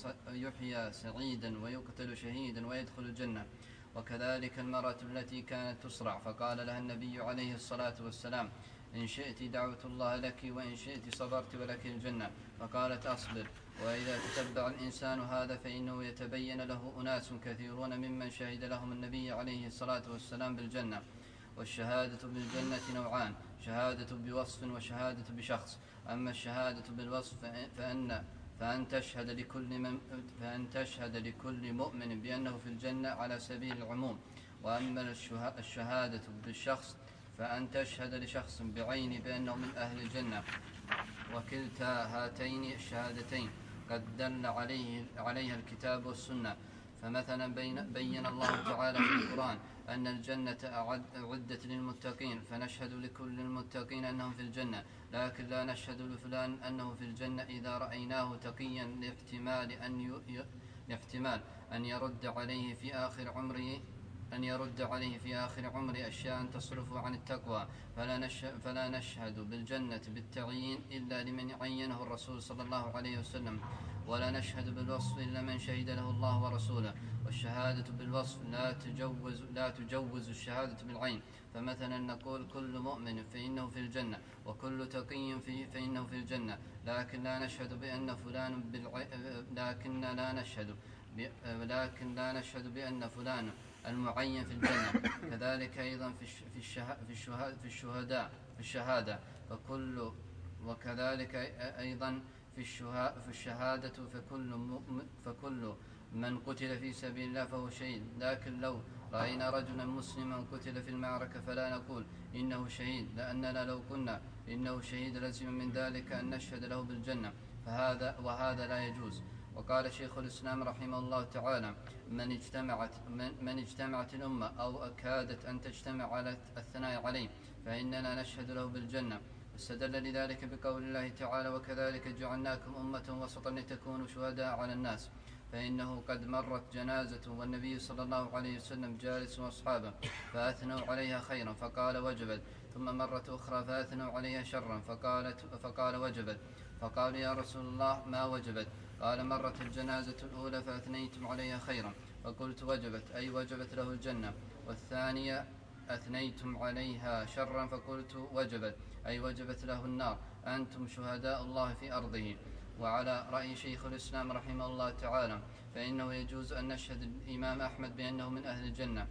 يحيى سعيدا ويقتل شهيدا ويدخل الجنة. وكذلك المرأة التي كانت تسرع، فقال لها النبي عليه الصلاة والسلام إن شئت دعوت الله لك وإن شئت صبرت ولك الجنة، فقالت أصبر. وإذا تتبع الإنسان هذا فإنه يتبين له أناس كثيرون ممن شهد لهم النبي عليه الصلاة والسلام بالجنة. والشهادة بالجنة نوعان، شهادة بوصف وشهادة بشخص. أما الشهادة بالوصف فأن فأن تشهد لكل من فأن تشهد لكل مؤمن بأنه في الجنة على سبيل العموم. وأما الشهادة بالشخص فأن تشهد لشخص بعينه بأنه من أهل الجنة. وكلتا هاتين الشهادتين قد دل عليه عليها الكتاب والسنة. فمثلا بين, بين الله تعالى في القرآن أن الجنة أعدت للمتقين، فنشهد لكل المتقين أنهم في الجنة، لكن لا نشهد لفلان أنه في الجنة إذا رأيناه تقيا لاحتمال أن, ي... لاحتمال أن يرد عليه في آخر عمره أن يرد عليه في آخر عمره أشياء تصرفه عن التقوى، فلا نشهد, فلا نشهد بالجنة بالتعيين إلا لمن عينه الرسول صلى الله عليه وسلم، ولا نشهد بالوصف إلا من شهد له الله ورسوله. والشهادة بالوصف لا تجوز, لا تجوز الشهادة بالعين. فمثلا نقول كل مؤمن فإنه في الجنة، وكل تقي فإنه في الجنة، لكن لا نشهد بأن فلان بالع... لكن لا نشهد ب... لكن لا نشهد بأن فلان المعين في الجنة. كذلك أيضا في الشه... في الشه... في الشهداء في الشهادة فكل وكذلك أيضا في, الشه... في الشهادة فكل م... فكل من قتل في سبيل الله فهو شهيد. لكن لو رأينا رجلا مسلما قتل في المعركة فلا نقول إنه شهيد، لأننا لو قلنا إنه شهيد لزم من ذلك أن نشهد له بالجنة، فهذا وهذا لا يجوز. وقال شيخ الإسلام رحمه الله تعالى من اجتمعت, من, من اجتمعت الأمة أو أكادت أن تجتمع على الثناء عليه فإننا نشهد له بالجنة. استدل لذلك بقول الله تعالى وكذلك جعلناكم أمة وسطا لتكونوا شهداء على الناس. فإنه قد مرت جنازة والنبي صلى الله عليه وسلم جالس وأصحابه فأثنوا عليها خيرا فقال وجبت، ثم مرت أخرى فأثنوا عليها شرا فقالت فقال وجبت، فقالوا يا رسول الله ما وجبت؟ قال مرت الجنازة الأولى فأثنيتم عليها خيرا فقلت وجبت أي وجبت له الجنة، والثانية أثنيتم عليها شرا فقلت وجبت أي وجبت له النار، أنتم شهداء الله في أرضه. وعلى رأي شيخ الإسلام رحمه الله تعالى فإنه يجوز أن نشهد الإمام أحمد بأنه من أهل الجنة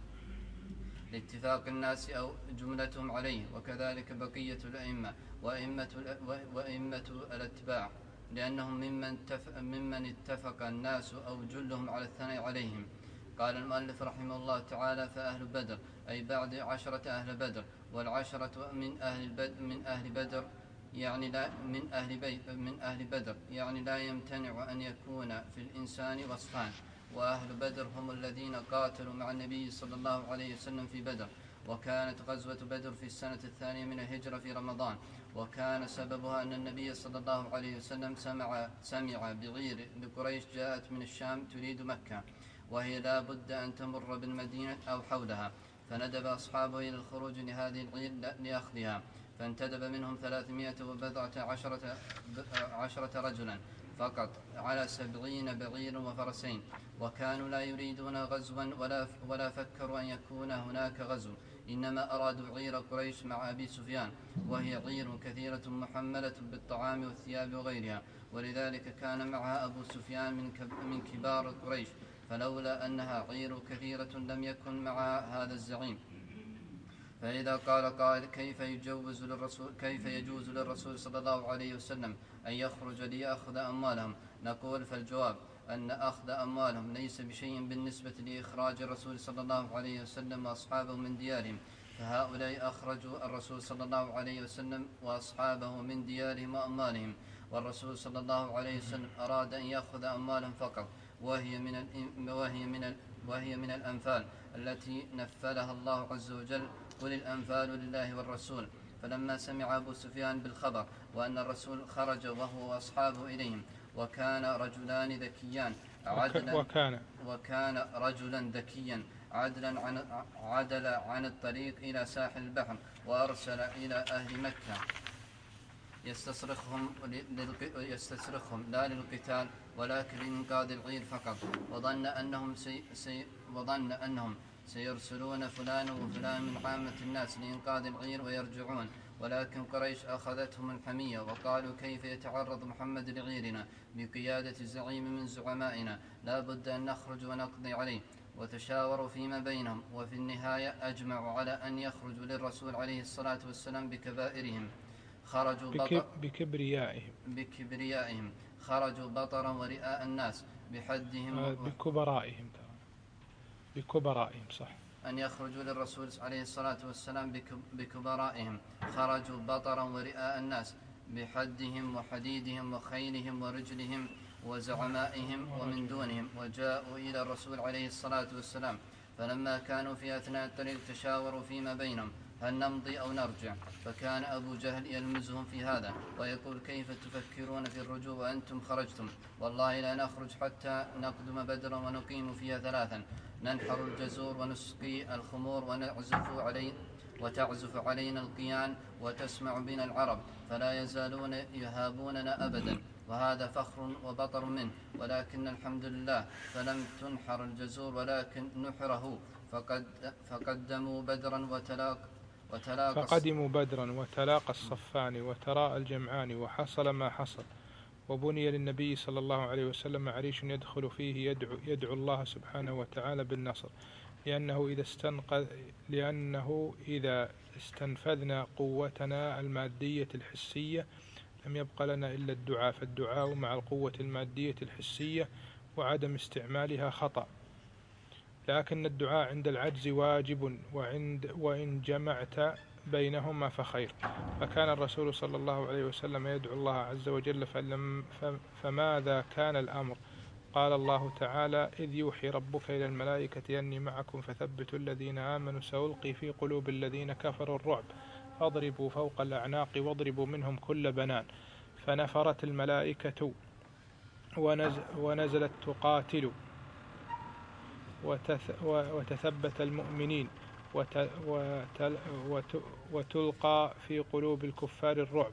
لاتفاق الناس أو جملتهم عليه، وكذلك بقية الأئمة وأئمة, وأئمة الاتباع، لأنهم ممن, ممن اتفق الناس أو جلهم على الثناء عليهم. قال المؤلف رحمه الله تعالى فأهل بدر أي بعد عشرة أهل بدر، والعشرة من أهل بدر, من أهل بدر يعني لا من أهل بيت من أهل بدر يعني لا يمتنع أن يكون في الإنسان وصفان. وأهل بدر هم الذين قاتلوا مع النبي صلى الله عليه وسلم في بدر، وكانت غزوة بدر في السنة الثانية من الهجرة في رمضان، وكان سببها أن النبي صلى الله عليه وسلم سمع, سمع بعير لقريش جاءت من الشام تريد مكة، وهي لا بد أن تمر بالمدينة أو حولها، فندب أصحابه إلى الخروج لهذه العير لأخذها، فانتدب منهم ثلاثمائة وبضعة عشرة, عشرة رجلا فقط على سبعين بعير وفرسين، وكانوا لا يريدون غزوا ولا, ولا فكروا أن يكون هناك غزو، إنما أرادوا عير قريش مع أبي سفيان، وهي عير كثيرة محملة بالطعام والثياب وغيرها، ولذلك كان معها أبو سفيان من, من كبار قريش، فلولا أنها عير كثيرة لم يكن مع هذا الزعيم. فإذا قال قائل كيف يجوز للرسول كيف يجوز للرسول صلى الله عليه وسلم أن يخرج ليأخذ أموالهم؟ نقول فالجواب أن أخذ أموالهم ليس بشيء بالنسبة لإخراج الرسول صلى الله عليه وسلم وأصحابه من ديارهم، فهؤلاء أخرجوا الرسول صلى الله عليه وسلم وأصحابه من ديارهم وأموالهم، والرسول صلى الله عليه وسلم أراد أن يأخذ أموالهم فقط، وهي من وهي من وهي من الأنفال التي نفلها الله عز وجل: قل الأنفال لله والرسول. فلما سمع أبو سفيان بالخبر وأن الرسول خرج وهو وأصحابه إليهم، وكان رجلان ذكيان عدلا وكان وكان رجلا ذكيا عدلا عن عدل عن الطريق إلى ساحل البحر، وأرسل إلى أهل مكة يستصرخهم يستصرخهم لا للقتال ولكن لإنقاذ العير فقط، وظن أنهم سي سي وظن أنهم سيرسلون فلان وفلان من عامة الناس لإنقاذ العير ويرجعون، ولكن قريش أخذتهم الحمية وقالوا كيف يتعرض محمد لعيرنا بقيادة زعيم من زعمائنا، لا بد أن نخرج ونقضي عليه. وتشاوروا فيما بينهم، وفي النهاية أجمعوا على أن يخرجوا للرسول عليه الصلاة والسلام بكبائرهم. خرجوا بطر بكبريائهم بكبريائهم خرجوا بطرا ورئاء الناس بحدهم آه بكبرائهم بكبرائهم صح أن يخرجوا للرسول عليه الصلاة والسلام بكبرائهم. خرجوا بطرا ورئاء الناس بحدهم وحديدهم وخيلهم ورجلهم وزعمائهم ومن دونهم، وجاءوا إلى الرسول عليه الصلاة والسلام، فلما كانوا في أثناء الطريق تشاوروا فيما بينهم هل نمضي أو نرجع، فكان أبو جهل يلمزهم في هذا ويقول كيف تفكرون في الرجوع وأنتم خرجتم؟ والله لا نخرج حتى نقدم بدرا ونقيم فيها ثلاثا: ننحر الجزور ونسقي الخمور ونعزف عليه وتعزف علينا القيان وتسمع بنا العرب، فلا يزالون يهابوننا أبدا، وهذا فخر وبطر منه، ولكن الحمد لله فلم تنحر الجزور ولكن نحره، فقد فقدموا بدرا وتلاق وتلاقى فقدموا بدرا وتلاقى الصفان وتراءى الجمعان وحصل ما حصل. وبني للنبي صلى الله عليه وسلم عريش يدخل فيه يدعو, يدعو الله سبحانه وتعالى بالنصر، لأنه إذا, استنقذ لأنه إذا استنفذنا قوتنا المادية الحسية لم يبق لنا إلا الدعاء، فالدعاء مع القوة المادية الحسية وعدم استعمالها خطأ، لكن الدعاء عند العجز واجب، وعند وإن جمعت بينهما فخير. فكان الرسول صلى الله عليه وسلم يدعو الله عز وجل، فلم فماذا كان الأمر؟ قال الله تعالى: إذ يوحي ربك إلى الملائكة أني معكم فثبتوا الذين آمنوا سألقي في قلوب الذين كفروا الرعب فاضربوا فوق الأعناق واضربوا منهم كل بنان. فنفرت الملائكة ونزلت تقاتل وتثبت المؤمنين وتلقى في قلوب الكفار الرعب،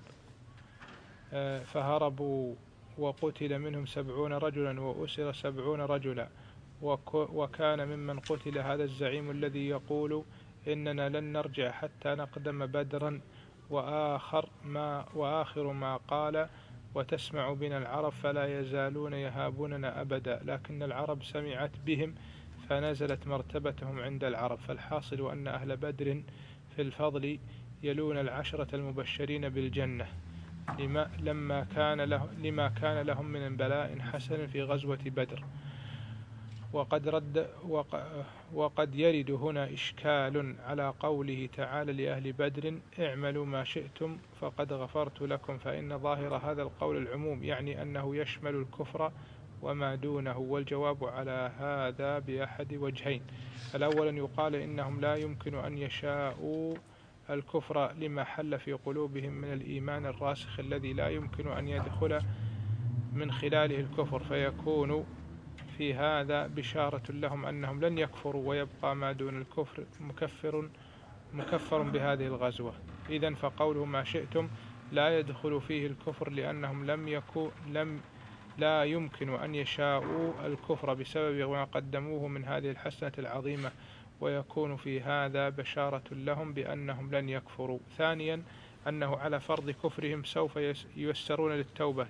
فهربوا وقتل منهم سبعون رجلا وأسر سبعون رجلا. وكان ممن قتل هذا الزعيم الذي يقول إننا لن نرجع حتى نقدم بدرا، وآخر ما, وآخر ما قال: وتسمع بنا العرب فلا يزالون يهابوننا أبدا، لكن العرب سمعت بهم فنزلت مرتبتهم عند العرب. فالحاصل أن أهل بدر في الفضل يلون العشرة المبشرين بالجنة لما, لما كان له لما كان لهم من بلاء حسن في غزوة بدر. وقد, رد وقد يرد هنا إشكال على قوله تعالى لأهل بدر: اعملوا ما شئتم فقد غفرت لكم، فإن ظاهر هذا القول العموم، يعني أنه يشمل الكفر وما دونه. والجواب على هذا بأحد وجهين: الأول أن يقال إنهم لا يمكن أن يشاءوا الكفر لما حل في قلوبهم من الإيمان الراسخ الذي لا يمكن أن يدخل من خلاله الكفر، فيكون في هذا بشارة لهم أنهم لن يكفروا ويبقى ما دون الكفر مكفر مكفر بهذه الغزوة. إذن فقوله ما شئتم لا يدخل فيه الكفر، لأنهم لم يكن لم لا يمكن أن يشاءوا الكفر بسبب ما قدموه من هذه الحسنة العظيمة، ويكون في هذا بشارة لهم بأنهم لن يكفروا. ثانيا أنه على فرض كفرهم سوف ييسرون للتوبة،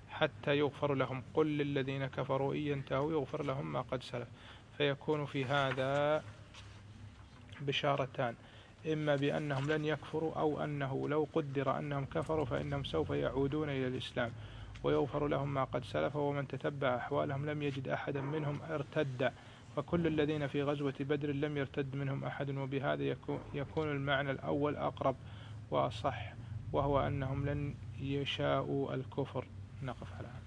حتى يغفر لهم، قل للذين كفروا إن ينتهوا يغفر لهم ما قد سلف. فيكون في هذا بشارتان، إما بأنهم لن يكفروا، أو أنه لو قدر أنهم كفروا فإنهم سوف يعودون إلى الإسلام ويغفر لهم ما قد سلف. ومن تتبع أحوالهم لم يجد أحدا منهم ارتد، فكل الذين في غزوة بدر لم يرتد منهم أحد. وبهذا يكون المعنى الأول أقرب وأصح، وهو أنهم لن يشاءوا الكفر. نقف على هذا.